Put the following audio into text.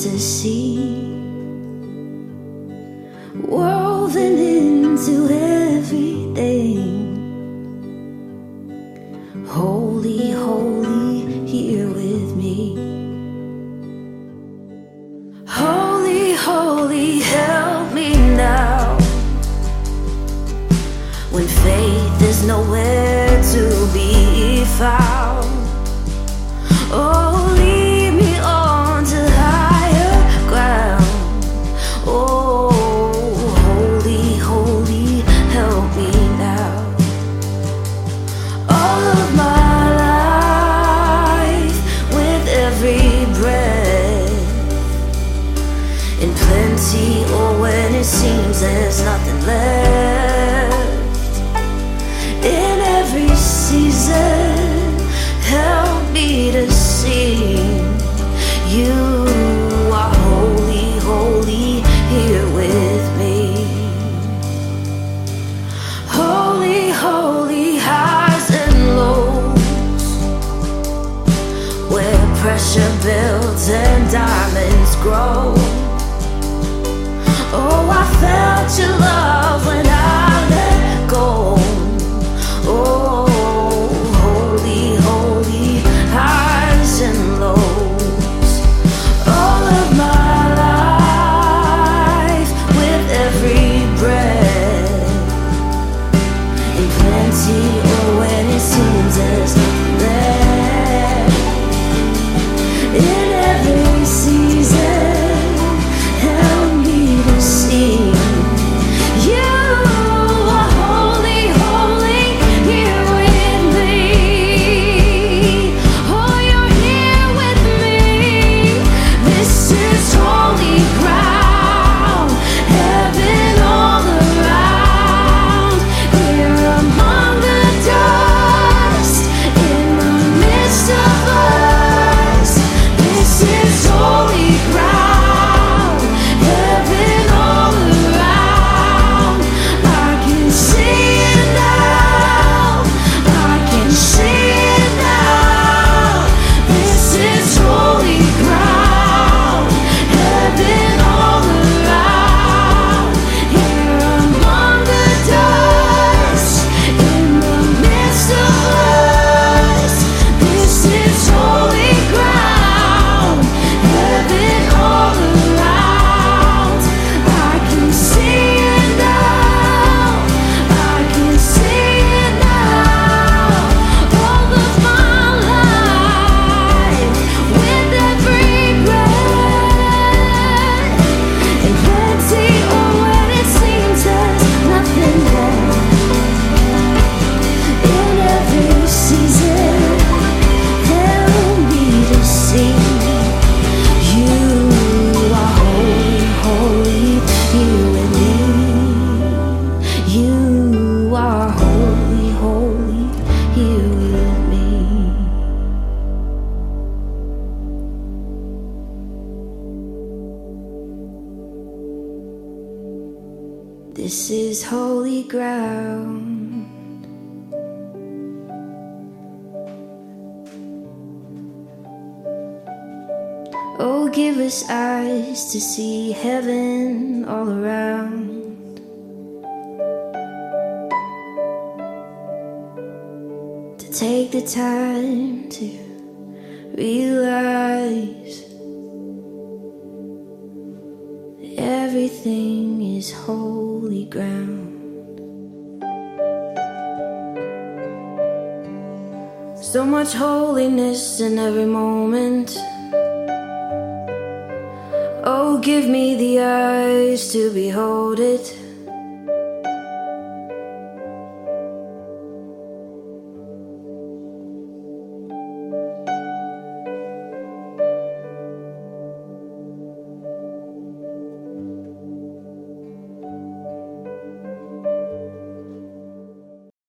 to see, woven into everything. Holy, holy, here with me. Holy, holy, help me now, when faith is nowhere to be found. Oh, lead me on to higher ground. Oh, holy, holy, help me now. All of my life, with every breath, in plenty or when it seems there's nothing left. In every season, help me to sing. You are holy, holy, here with me. Holy, holy, highs and lows, where pressure builds and diamonds grow. Oh, I felt your love when I let go. Oh, holy, holy, highs and lows. All of my life, with every breath, in plenty or when it seems there's nothing left. In every season, help me to sing. You are holy, holy, here with me. Oh, you're here with me. This is holy ground, heaven all around. Here among the dust, in the midst of us. This is holy ground, heaven all around. I can see it now, I can see it now. This is holy ground, heaven all around. Here among the dust, in the midst of us. This is holy ground, heaven all around. I can see it now, I can see it now. All of my life, with every breath, in plenty or when it seems there's nothing left. In every season, help me to sing. You are holy, holy, here with me. You are holy, holy, here with me. This is holy ground. Oh, give us eyes to see heaven all around, to take the time to realize everything is holy ground. So much holiness in every moment. Oh, give me the eyes to behold it.